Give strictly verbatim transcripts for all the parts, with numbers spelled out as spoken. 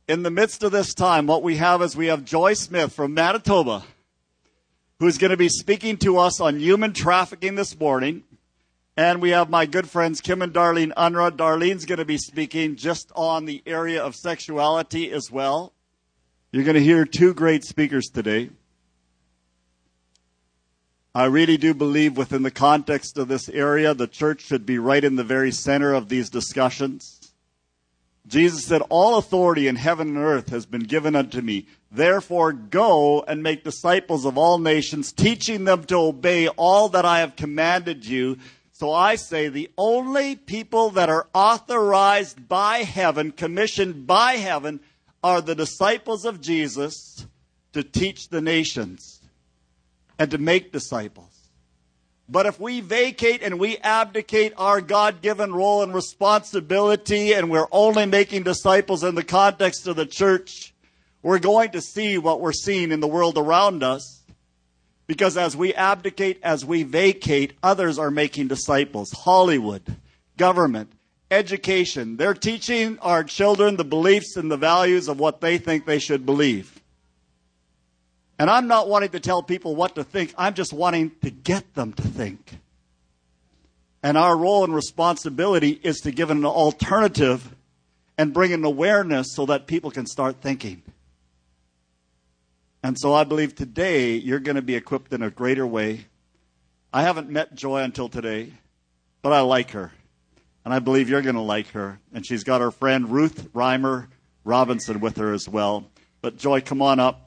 in the midst of this time, what we have is we have Joy Smith from Manitoba, who's going to be speaking to us on human trafficking this morning. And we have my good friends Kim and Darlene Unruh. Darlene's going to be speaking just on the area of sexuality as well. You're going to hear two great speakers today. I really do believe within the context of this area, the church should be right in the very center of these discussions. Jesus said, all authority in heaven and earth has been given unto me. Therefore, go and make disciples of all nations, teaching them to obey all that I have commanded you. So I say the only people that are authorized by heaven, commissioned by heaven, are the disciples of Jesus to teach the nations and to make disciples. But if we vacate and we abdicate our God-given role and responsibility and we're only making disciples in the context of the church, we're going to see what we're seeing in the world around us. Because as we abdicate, as we vacate, others are making disciples. Hollywood, government, education. They're teaching our children the beliefs and the values of what they think they should believe. And I'm not wanting to tell people what to think. I'm just wanting to get them to think. And our role and responsibility is to give an alternative and bring an awareness so that people can start thinking. And so I believe today you're going to be equipped in a greater way. I haven't met Joy until today, but I like her. And I believe you're going to like her. And she's got her friend Ruth Reimer Robinson with her as well. But Joy, come on up.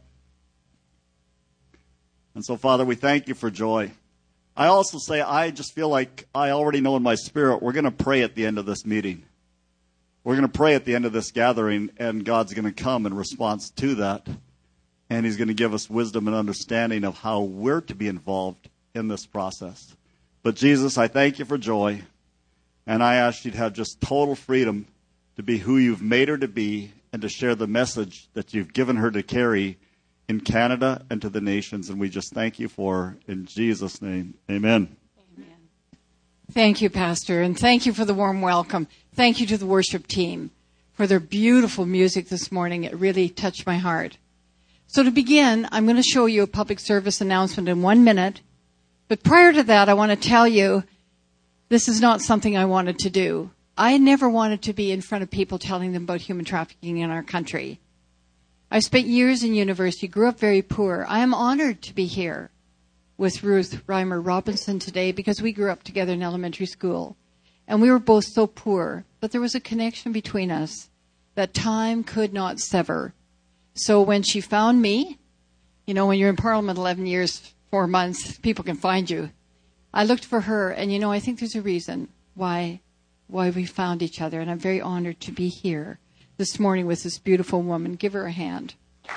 And so, Father, we thank you for Joy. I also say I just feel like I already know in my spirit we're going to pray at the end of this meeting. We're going to pray at the end of this gathering, and God's going to come in response to that. And he's going to give us wisdom and understanding of how we're to be involved in this process. But Jesus, I thank you for Joy. And I ask you to have just total freedom to be who you've made her to be and to share the message that you've given her to carry in Canada and to the nations. And we just thank you for her. In Jesus' name, amen. Amen. Thank you, Pastor. And thank you for the warm welcome. Thank you to the worship team for their beautiful music this morning. It really touched my heart. So to begin, I'm going to show you a public service announcement in one minute. But prior to that, I want to tell you this is not something I wanted to do. I never wanted to be in front of people telling them about human trafficking in our country. I spent years in university, grew up very poor. I am honored to be here with Ruth Reimer Robinson today because we grew up together in elementary school. And we were both so poor, but there was a connection between us that time could not sever. So when she found me, you know, when you're in Parliament eleven years, four months, people can find you. I looked for her, and, you know, I think there's a reason why, why we found each other. And I'm very honored to be here this morning with this beautiful woman. Give her a hand.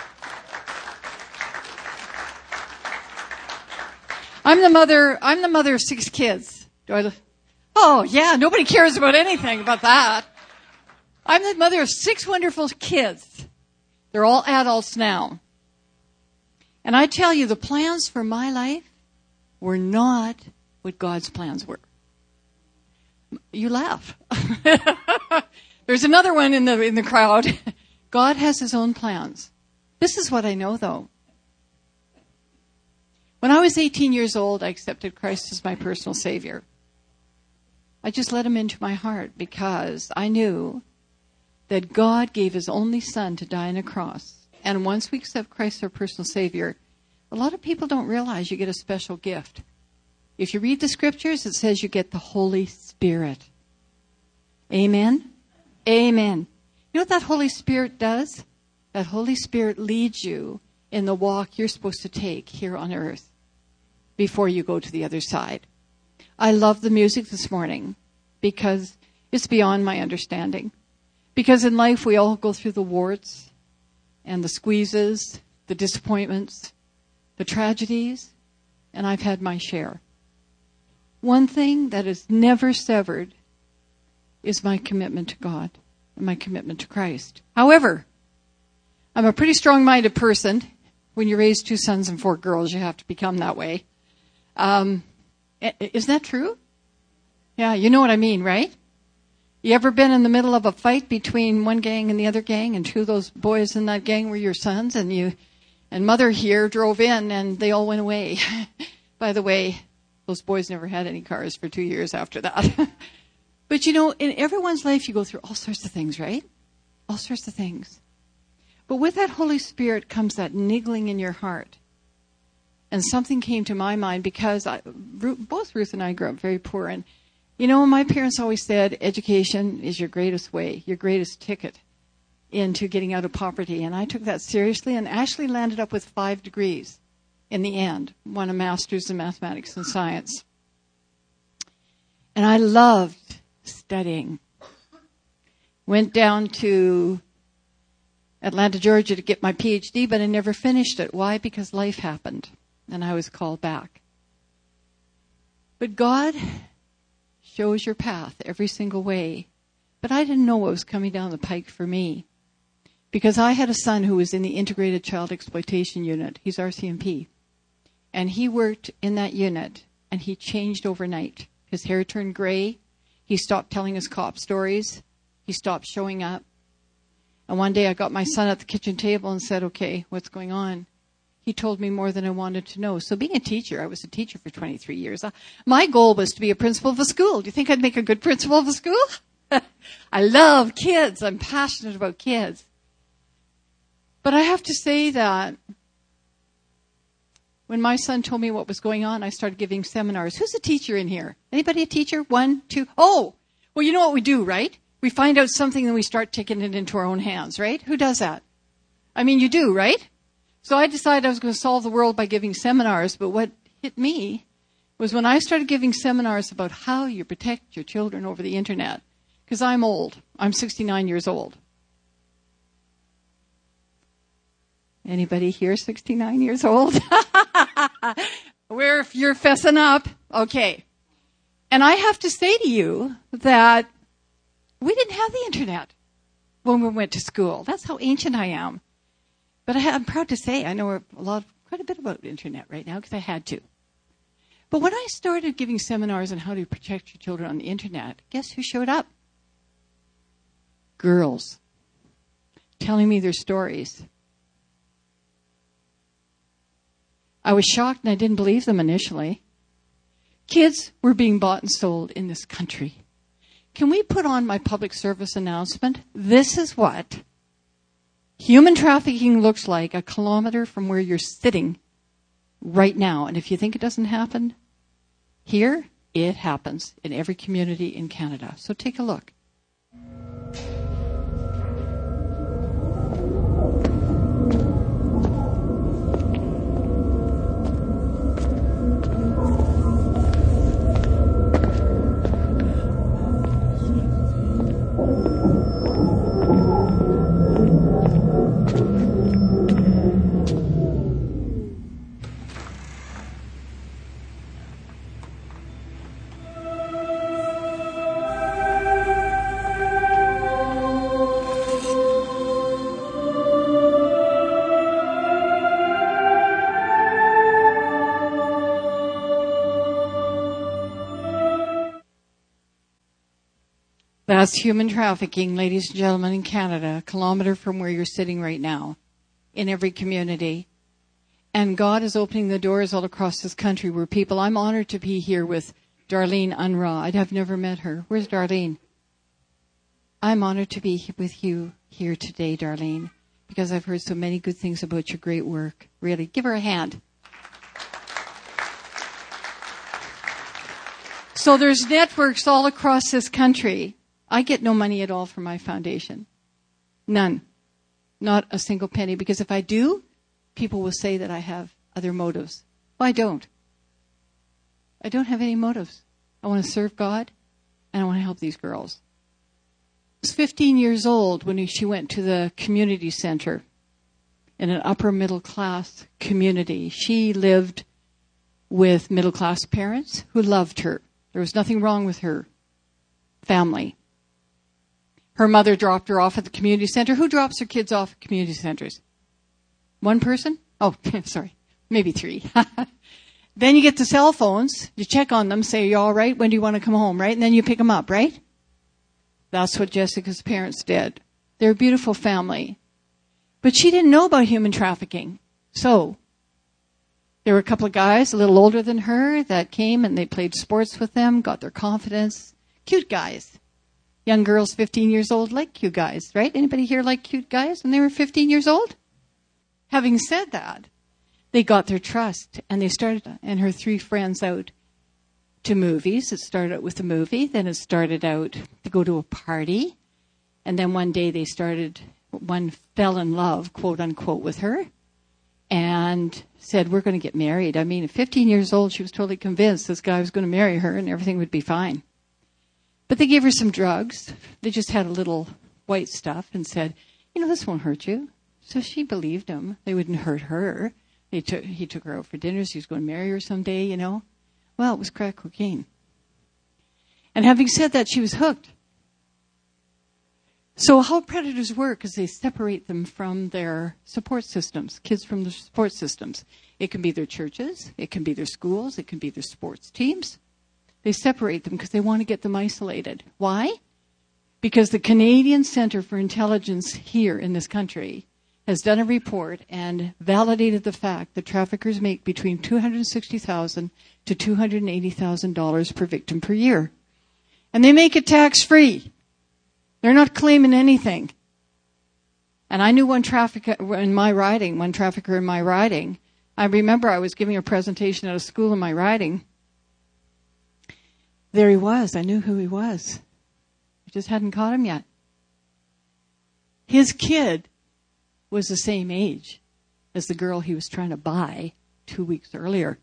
I'm the mother, I'm the mother of six kids. Do I look? Oh, yeah, nobody cares about anything about that. I'm the mother of six wonderful kids. They're all adults now. And I tell you, the plans for my life were not what God's plans were. You laugh. There's another one in the in the crowd. God has his own plans. This is what I know, though. When I was eighteen years old, I accepted Christ as my personal Savior. I just let him into my heart because I knew that God gave his only son to die on a cross. And once we accept Christ as our personal Savior, a lot of people don't realize you get a special gift. If you read the scriptures, it says you get the Holy Spirit. Amen? Amen. You know what that Holy Spirit does? That Holy Spirit leads you in the walk you're supposed to take here on earth before you go to the other side. I love the music this morning because it's beyond my understanding. Because in life we all go through the warts and the squeezes, the disappointments, the tragedies, and I've had my share. One thing that is never severed is my commitment to God and my commitment to Christ. However, I'm a pretty strong-minded person. When you raise two sons and four girls, you have to become that way. Um, isn't that true? Yeah, you know what I mean, right? You ever been in the middle of a fight between one gang and the other gang, and two of those boys in that gang were your sons, and you and mother here drove in and they all went away? By the way, those boys never had any cars for two years after that. But you know, in everyone's life you go through all sorts of things, right? All sorts of things. But with that Holy Spirit comes that niggling in your heart. And something came to my mind because I, both Ruth and I grew up very poor. And, you know, my parents always said education is your greatest way, your greatest ticket into getting out of poverty. And I took that seriously and actually landed up with five degrees in the end, won a master's in mathematics and science. And I loved studying. Went down to Atlanta, Georgia to get my P H D, but I never finished it. Why? Because life happened, and I was called back. But God shows your path every single way. But I didn't know what was coming down the pike for me, because I had a son who was in the Integrated Child Exploitation Unit. He's R C M P. And he worked in that unit, and he changed overnight. His hair turned gray. He stopped telling his cop stories. He stopped showing up. And one day I got my son at the kitchen table and said, okay, what's going on? He told me more than I wanted to know. So being a teacher, I was a teacher for twenty-three years. My goal was to be a principal of a school. Do you think I'd make a good principal of a school? I love kids. I'm passionate about kids. But I have to say that when my son told me what was going on, I started giving seminars. Who's a teacher in here? Anybody a teacher? One, two. Oh, well, you know what we do, right? We find out something and we start taking it into our own hands, right? Who does that? I mean, you do, right? So I decided I was going to solve the world by giving seminars, but what hit me was when I started giving seminars about how you protect your children over the internet. Because I'm old. I'm sixty-nine years old. Anybody here sixty-nine years old? Where you're fessing up. Okay. And I have to say to you that we didn't have the internet when we went to school. That's how ancient I am. But I, I'm proud to say I know a lot, quite a bit about the internet right now because I had to. But when I started giving seminars on how to protect your children on the internet, guess who showed up? Girls. Telling me their stories. I was shocked and I didn't believe them initially. Kids were being bought and sold in this country. Can we put on my public service announcement? This is what human trafficking looks like a kilometer from where you're sitting right now. And if you think it doesn't happen here, it happens in every community in Canada. So take a look. That's human trafficking, ladies and gentlemen, in Canada, a kilometer from where you're sitting right now, in every community. And God is opening the doors all across this country where people, I'm honored to be here with Darlene Unruh. I'd have never met her. Where's Darlene? I'm honored to be with you here today, Darlene, because I've heard so many good things about your great work. Really, give her a hand. So there's networks all across this country. I get no money at all from my foundation. None. Not a single penny. Because if I do, people will say that I have other motives. Well, I don't. I don't have any motives. I want to serve God, and I want to help these girls. I was fifteen years old when she went to the community center in an upper middle class community. She lived with middle class parents who loved her. There was nothing wrong with her family. Her mother dropped her off at the community center. Who drops their kids off at community centers? One person? Oh, sorry. Maybe three. Then you get the cell phones. You check on them, say, are you all right? When do you want to come home, right? And then you pick them up, right? That's what Jessica's parents did. They're a beautiful family. But she didn't know about human trafficking. So there were a couple of guys a little older than her that came and they played sports with them, got their confidence. Cute guys. Young girls fifteen years old like cute guys, right? Anybody here like cute guys when they were fifteen years old? Having said that, they got their trust and they started, and her three friends out to movies. It started out with a movie, then it started out to go to a party, and then one day they started, one fell in love, quote unquote, with her and said, we're going to get married. I mean, at fifteen years old, she was totally convinced this guy was going to marry her and everything would be fine. But they gave her some drugs. They just had a little white stuff and said, you know, this won't hurt you. So she believed him. They wouldn't hurt her. They took, he took her out for dinners. He was going to marry her someday, you know. Well, it was crack cocaine. And having said that, she was hooked. So how predators work is they separate them from their support systems, kids from their support systems. It can be their churches. It can be their schools. It can be their sports teams. They separate them because they want to get them isolated. Why? Because the Canadian Centre for Intelligence here in this country has done a report and validated the fact that traffickers make between two hundred sixty thousand dollars to two hundred eighty thousand dollars per victim per year. And they make it tax-free. They're not claiming anything. And I knew one trafficker in my riding, one trafficker in my riding. I remember I was giving a presentation at a school in my riding. There he was. I knew who he was. I just hadn't caught him yet. His kid was the same age as the girl he was trying to buy two weeks earlier.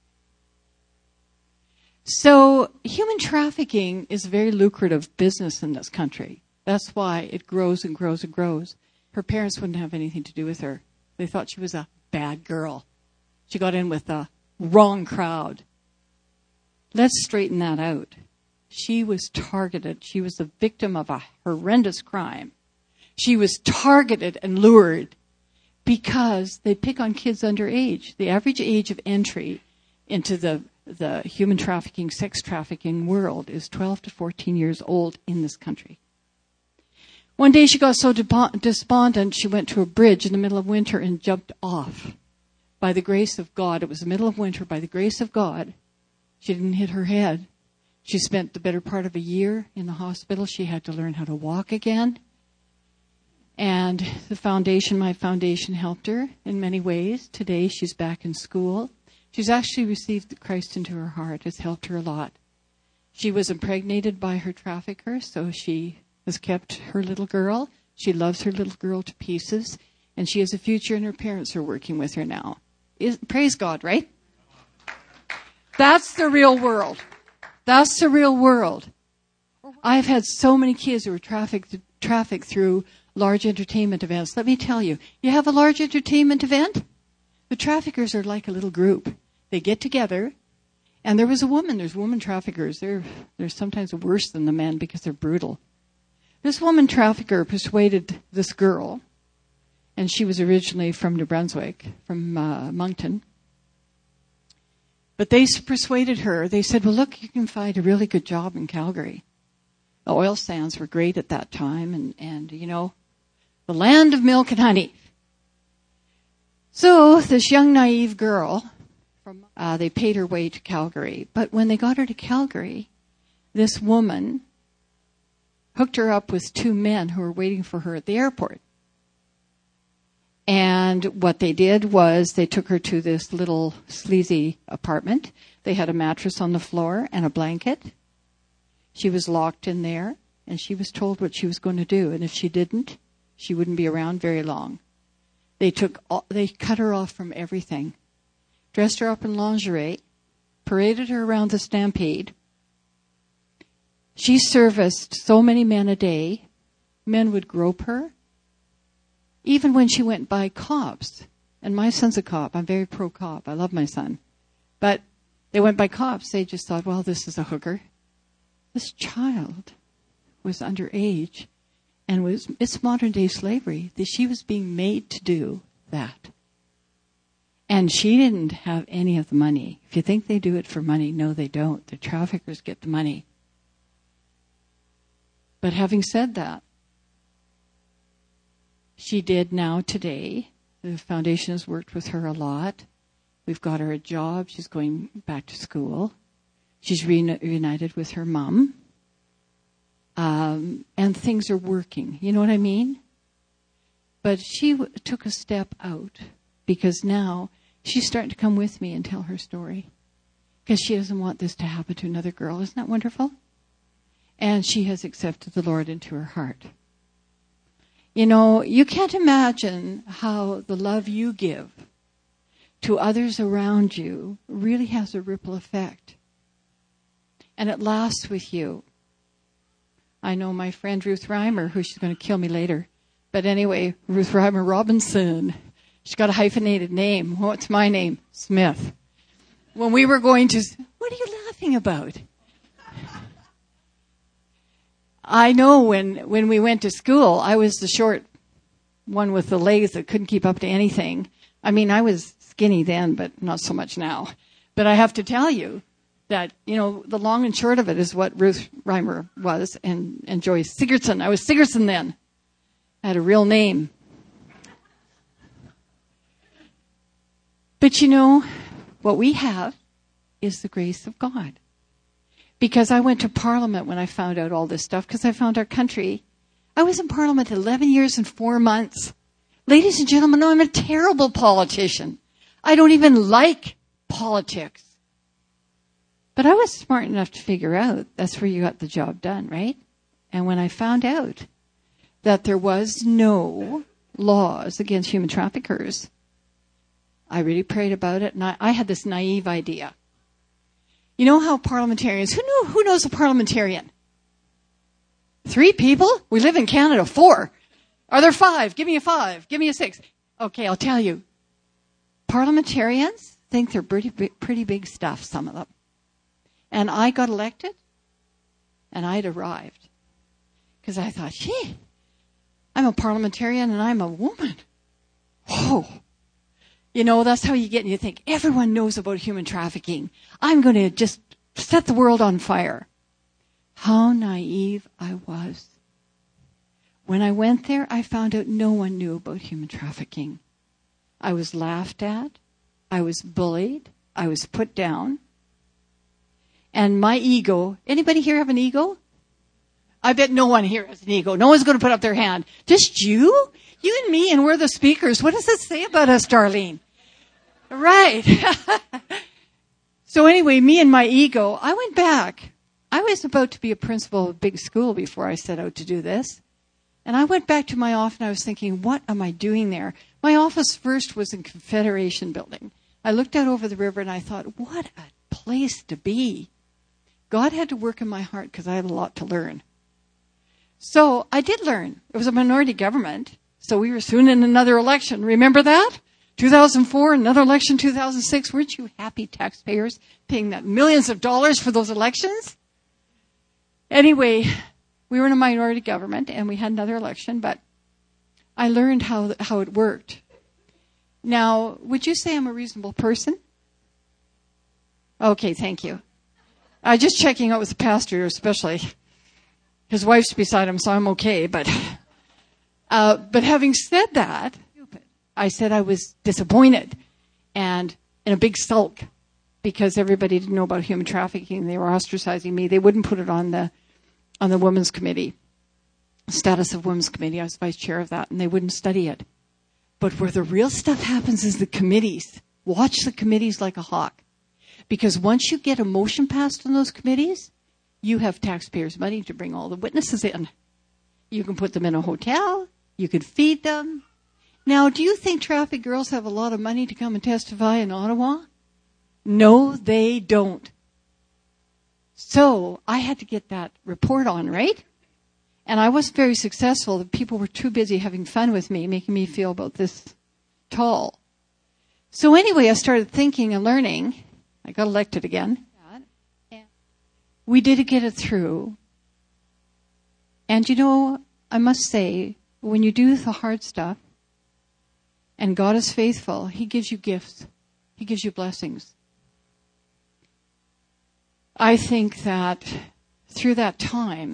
So human trafficking is a very lucrative business in this country. That's why it grows and grows and grows. Her parents wouldn't have anything to do with her. They thought she was a bad girl. She got in with the wrong crowd. Let's straighten that out. She was targeted. She was the victim of a horrendous crime. She was targeted and lured because they pick on kids underage. The average age of entry into the, the human trafficking, sex trafficking world is twelve to fourteen years old in this country. One day she got so despondent, she went to a bridge in the middle of winter and jumped off. By the grace of God, it was the middle of winter, by the grace of God, she didn't hit her head. She spent the better part of a year in the hospital. She had to learn how to walk again. And the foundation, my foundation, helped her in many ways. Today she's back in school. She's actually received Christ into her heart. It's helped her a lot. She was impregnated by her trafficker, so she has kept her little girl. She loves her little girl to pieces. And she has a future, and her parents are working with her now. Is, praise God, right? That's the real world. That's the real world. I've had so many kids who were trafficked, trafficked through large entertainment events. Let me tell you, you have a large entertainment event? The traffickers are like a little group. They get together, and there was a woman. There's woman traffickers. They're, they're sometimes worse than the men because they're brutal. This woman trafficker persuaded this girl, and she was originally from New Brunswick, from uh, Moncton. But they persuaded her. They said, well, look, you can find a really good job in Calgary. The oil sands were great at that time, and, and you know, the land of milk and honey. So this young, naive girl, from, uh, they paid her way to Calgary. But when they got her to Calgary, this woman hooked her up with two men who were waiting for her at the airport. And what they did was they took her to this little sleazy apartment. They had a mattress on the floor and a blanket. She was locked in there, and she was told what she was going to do. And if she didn't, she wouldn't be around very long. They took, all, they cut her off from everything, dressed her up in lingerie, paraded her around the Stampede. She serviced so many men a day. Men would grope her. Even when she went by cops, and my son's a cop, I'm very pro-cop, I love my son. But they went by cops, they just thought, well, this is a hooker. This child was underage, and was it's modern-day slavery. That she was being made to do that. And she didn't have any of the money. If you think they do it for money, no, they don't. The traffickers get the money. But having said that, she did now today. The foundation has worked with her a lot. We've got her a job. She's going back to school. She's reunited with her mom. Um, and things are working. You know what I mean? But she w- took a step out because now she's starting to come with me and tell her story. Because she doesn't want this to happen to another girl. Isn't that wonderful? And she has accepted the Lord into her heart. You know, you can't imagine how the love you give to others around you really has a ripple effect. And it lasts with you. I know my friend Ruth Reimer, who she's going to kill me later. But anyway, Ruth Reimer Robinson. She's got a hyphenated name. What's my name? Smith. When we were going to... What are you laughing about? I know when, when we went to school, I was the short one with the legs that couldn't keep up to anything. I mean, I was skinny then, but not so much now. But I have to tell you that, you know, the long and short of it is what Ruth Reimer was and, and Joyce Sigurdsson. I was Sigurdsson then. I had a real name. But, you know, what we have is the grace of God. Because I went to Parliament when I found out all this stuff, because I found our country. I was in Parliament eleven years and four months. Ladies and gentlemen, I'm a terrible politician. I don't even like politics. But I was smart enough to figure out that's where you got the job done, right? And when I found out that there was no laws against human traffickers, I really prayed about it, and I, I had this naive idea. You know how parliamentarians, who knew, who knows a parliamentarian? Three people? We live in Canada. Four. Are there five? Give me a five. Give me a six. Okay, I'll tell you. Parliamentarians think they're pretty, pretty big stuff, some of them. And I got elected, and I'd arrived. Because I thought, gee, I'm a parliamentarian and I'm a woman. Whoa. You know, that's how you get, and you think, everyone knows about human trafficking. I'm going to just set the world on fire. How naive I was. When I went there, I found out no one knew about human trafficking. I was laughed at. I was bullied. I was put down. And my ego, anybody here have an ego? I bet no one here has an ego. No one's going to put up their hand. Just you? You and me, and we're the speakers. What does it say about us, Darlene? Right. So anyway, me and my ego, I went back. I was about to be a principal of a big school before I set out to do this. And I went back to my office and I was thinking, what am I doing there? My office first was in Confederation Building. I looked out over the river and I thought, what a place to be. God had to work in my heart because I had a lot to learn. So I did learn. It was a minority government. So we were soon in another election. Remember that? two thousand four, another election, two thousand six. Weren't you happy taxpayers paying that millions of dollars for those elections? Anyway, we were in a minority government and we had another election, but I learned how how it worked. Now, would you say I'm a reasonable person? Okay, thank you. I'm just checking out with the pastor, especially. His wife's beside him, so I'm okay. But, uh, but having said that, I said I was disappointed and in a big sulk because everybody didn't know about human trafficking. They were ostracizing me. They wouldn't put it on the on the women's committee, status of women's committee. I was vice chair of that, and they wouldn't study it. But where the real stuff happens is the committees. Watch the committees like a hawk. Because once you get a motion passed on those committees, you have taxpayers' money to bring all the witnesses in. You can put them in a hotel. You can feed them. Now, do you think trafficked girls have a lot of money to come and testify in Ottawa? No, they don't. So I had to get that report on, right? And I wasn't very successful. The people were too busy having fun with me, making me feel about this tall. So anyway, I started thinking and learning. I got elected again. We did get it through. And you know, I must say, when you do the hard stuff, and God is faithful, He gives you gifts. He gives you blessings. I think that through that time,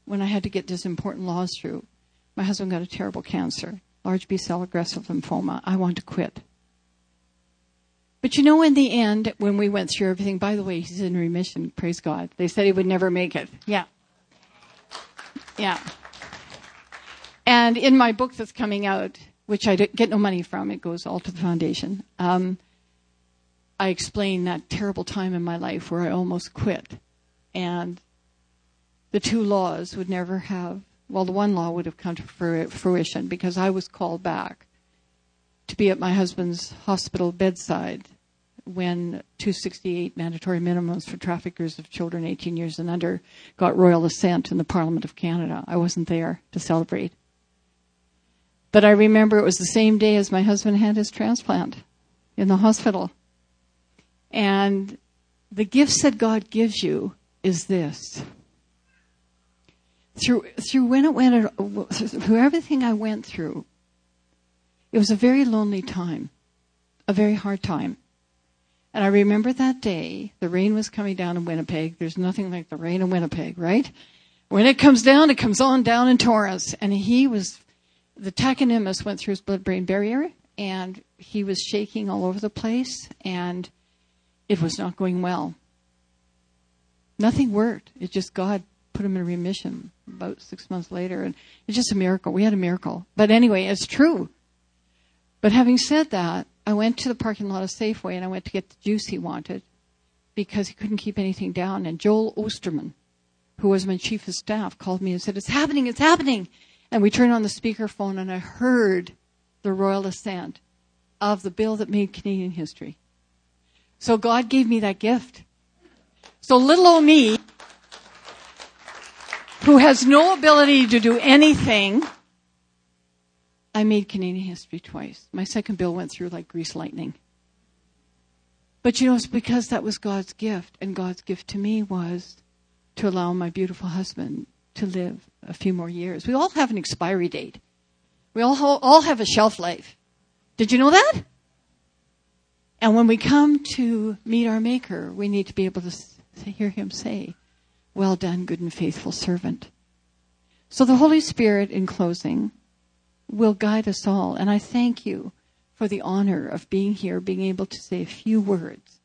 when I had to get these important laws through, my husband got a terrible cancer, large B-cell aggressive lymphoma. I wanted to quit. But you know, in the end, when we went through everything, by the way, he's in remission, praise God. They said he would never make it. Yeah. Yeah. And in my book that's coming out, which I get no money from, it goes all to the foundation, um, I explain that terrible time in my life where I almost quit. And the two laws would never have, well, the one law would have come to fruition because I was called back to be at my husband's hospital bedside when two sixty-eight mandatory minimums for traffickers of children eighteen years and under got royal assent in the Parliament of Canada. I wasn't there to celebrate. But I remember it was the same day as my husband had his transplant in the hospital. And the gifts that God gives you is this. Through through when it went through everything I went through, it was a very lonely time, a very hard time. And I remember that day, the rain was coming down in Winnipeg. There's nothing like the rain in Winnipeg, right? When it comes down, it comes on down in torrents. And he was, the tachynemus went through his blood-brain barrier, and he was shaking all over the place, and it was not going well. Nothing worked. It just, God put him in remission about six months later. And it's just a miracle. We had a miracle. But anyway, it's true. But having said that, I went to the parking lot of Safeway and I went to get the juice he wanted because he couldn't keep anything down. And Joel Osterman, who was my chief of staff, called me and said, "It's happening, it's happening." And we turned on the speakerphone and I heard the royal assent of the bill that made Canadian history. So God gave me that gift. So little old me, who has no ability to do anything, I made Canadian history twice. My second bill went through like grease lightning. But you know, it's because that was God's gift. And God's gift to me was to allow my beautiful husband to live a few more years. We all have an expiry date. We all, all have a shelf life. Did you know that? And when we come to meet our Maker, we need to be able to hear him say, "Well done, good and faithful servant." So the Holy Spirit, in closing, will guide us all. And I thank you for the honor of being here, being able to say a few words